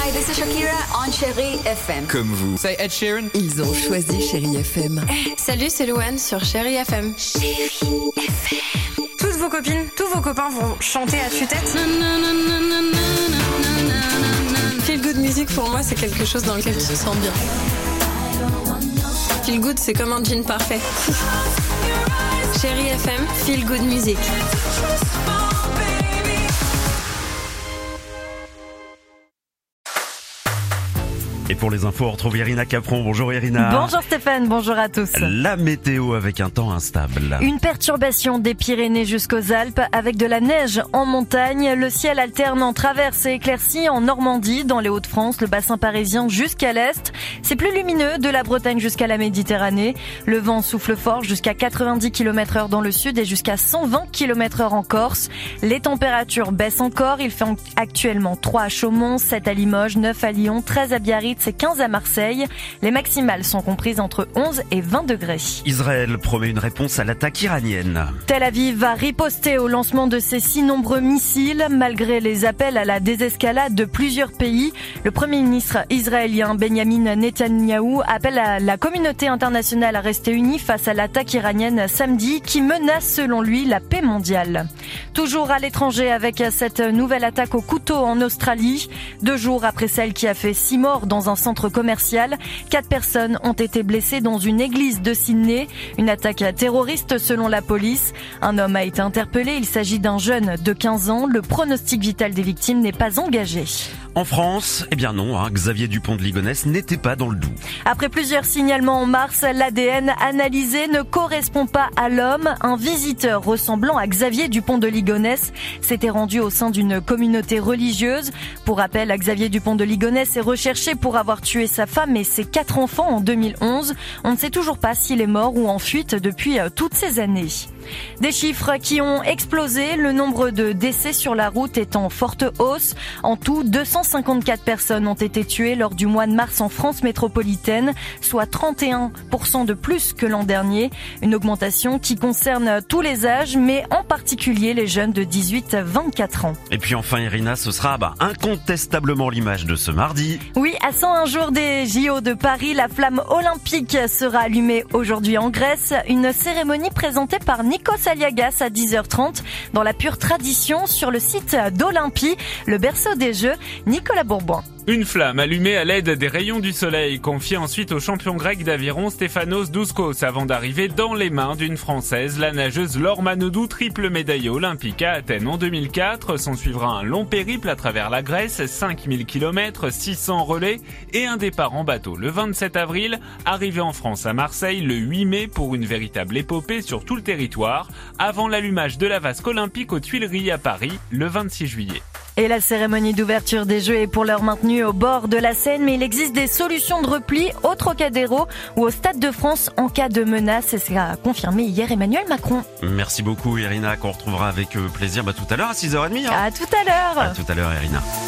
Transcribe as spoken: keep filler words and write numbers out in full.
Hi, this is Shakira on Chérie F M. Comme vous. C'est Ed Sheeran. Ils ont choisi Chérie F M. Hey, salut, c'est Louane sur Chérie F M. Chérie F M. Toutes vos copines, tous vos copains vont chanter à tue-tête. Feel good music pour moi, c'est quelque chose dans lequel tu te sens bien. Feel good, c'est comme un jean parfait. Chérie F M, feel good music. Et pour les infos, on retrouve Irina Capron. Bonjour Irina. Bonjour Stéphane, bonjour à tous. La météo avec un temps instable. Une perturbation des Pyrénées jusqu'aux Alpes avec de la neige en montagne. Le ciel alterne en traverse et éclaircie en Normandie, dans les Hauts-de-France, le bassin parisien jusqu'à l'Est. C'est plus lumineux de la Bretagne jusqu'à la Méditerranée. Le vent souffle fort jusqu'à quatre-vingt-dix kilomètres heure dans le sud et jusqu'à cent vingt kilomètres heure en Corse. Les températures baissent encore. Il fait actuellement trois à Chaumont, sept à Limoges, neuf à Lyon, treize à Biarritz, c'est quinze à Marseille. Les maximales sont comprises entre onze et vingt degrés. Israël promet une réponse à l'attaque iranienne. Tel Aviv va riposter au lancement de ses si nombreux missiles. Malgré les appels à la désescalade de plusieurs pays, le Premier ministre israélien Benjamin Netanyahou appelle à la communauté internationale à rester unie face à l'attaque iranienne samedi qui menace selon lui la paix mondiale. Toujours à l'étranger avec cette nouvelle attaque au couteau en Australie. Deux jours après celle qui a fait six morts dans un centre commercial, quatre personnes ont été blessées dans une église de Sydney. Une attaque terroriste selon la police. Un homme a été interpellé. Il s'agit d'un jeune de quinze ans. Le pronostic vital des victimes n'est pas engagé. En France, eh bien non, hein, Xavier Dupont de Ligonnès n'était pas dans le Doubs. Après plusieurs signalements en mars, l'A D N analysé ne correspond pas à l'homme. Un visiteur ressemblant à Xavier Dupont de Ligonnès s'était rendu au sein d'une communauté religieuse. Pour rappel, Xavier Dupont de Ligonnès est recherché pour avoir tué sa femme et ses quatre enfants en deux mille onze. On ne sait toujours pas s'il est mort ou en fuite depuis toutes ces années. Des chiffres qui ont explosé, le nombre de décès sur la route est en forte hausse. En tout, deux cent cinquante-quatre personnes ont été tuées lors du mois de mars en France métropolitaine, soit trente et un pour cent de plus que l'an dernier. Une augmentation qui concerne tous les âges, mais en particulier les jeunes de dix-huit à vingt-quatre ans. Et puis enfin Irina, ce sera bah, incontestablement l'image de ce mardi. Oui, à cent un jours des J O de Paris, la flamme olympique sera allumée aujourd'hui en Grèce. Une cérémonie présentée par Nikos Aliagas à dix heures trente dans la pure tradition sur le site d'Olympie, le berceau des Jeux. Nicolas Bourbon. Une flamme allumée à l'aide des rayons du soleil, confiée ensuite au champion grec d'aviron Stefanos Douskos avant d'arriver dans les mains d'une Française, la nageuse Laure Manodou, triple médaillée olympique à Athènes en deux mille quatre. S'en suivra un long périple à travers la Grèce, cinq mille kilomètres, six cents relais et un départ en bateau le vingt-sept avril, arrivé en France à Marseille le huit mai pour une véritable épopée sur tout le territoire, avant l'allumage de la vasque olympique aux Tuileries à Paris le vingt-six juillet. Et la cérémonie d'ouverture des Jeux est pour l'heure maintenue au bord de la Seine, mais il existe des solutions de repli au Trocadéro ou au Stade de France en cas de menace. Et c'est a confirmé hier Emmanuel Macron. Merci beaucoup Irina, qu'on retrouvera avec plaisir bah, tout à l'heure à six heures trente. Hein. À tout à l'heure. À tout à l'heure Irina.